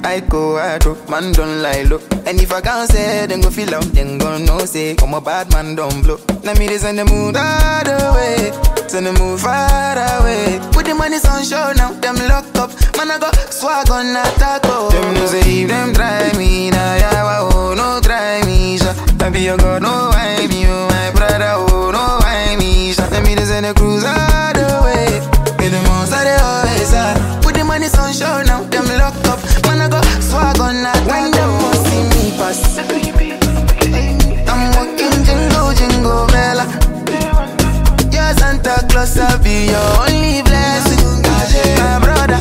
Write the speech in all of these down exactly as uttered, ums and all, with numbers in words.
I go hard, oh, man don't lie low. And if I can't say, then go feel out, then go no say. I'm a bad man, don't blow. Now me they send the mood all the way, send the mood far away. Put the money on show now, them lock up. Man I go swag on attack, oh. Them no say if them try me, nah yeah, oh, no try me, sha. I be your God, no I be you, my brother, oh, no I me, sha. Let me they send the cruise all the way, in the most of the always, ah. Put the money on show now, them lock up. Man I go swag on attack, when them must see me pass. I'm walking jingle, jingle bella. Your Santa Claus, I'll be your only blessing. My brother,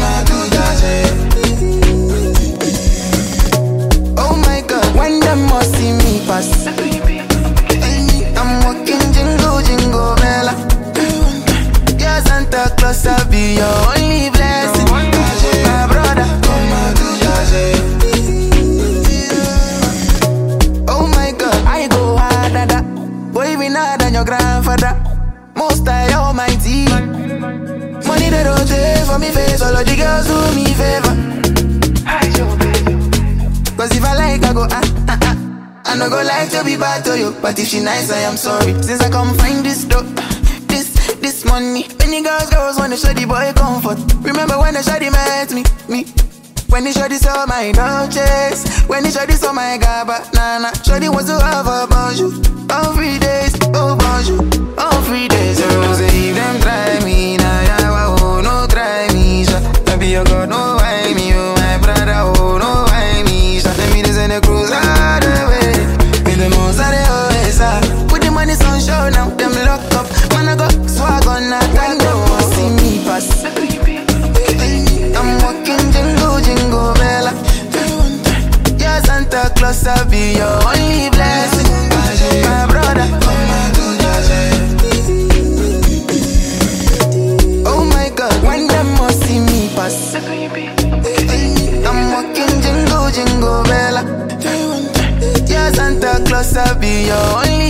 oh my God, when them must see me pass. I'm walking jingle, jingle bella. Your Santa Claus, I'll be your only blessing. My brother, oh my God, I go harder, da. Go even harder than your grandfather. Most I almighty. Money they don't take for me face. All of the girls do me favor. Cause if I like, I go ah, ah, ah. I no go like to be bad to you, but if she nice, I am sorry. Since I come find this dope, this, this money. Many girls, girls wanna show the boy comfort. Remember when the shawty met me, me. When the shawty saw my Dolces, when the shawty saw my Gabba, nana. Shawty was to have a bonjour. All three days, oh bonjour. All three days, oh say if them try me, nah yeah, oh no try me, sha. I be your God, no why me, oh my brother, oh no why me, sha. Let me just send the cruise all the way, in the most of the always, ah. Put the money on show now, them lock up. Man I go swag on that, I know see me pass. I'm walking jingle, jingle bella. Your Santa Claus, I'll be your only blessing. My brother, oh my God, when them must see me pass. I'm walking jingle, jingle bella. Your Santa Claus, I'll be your only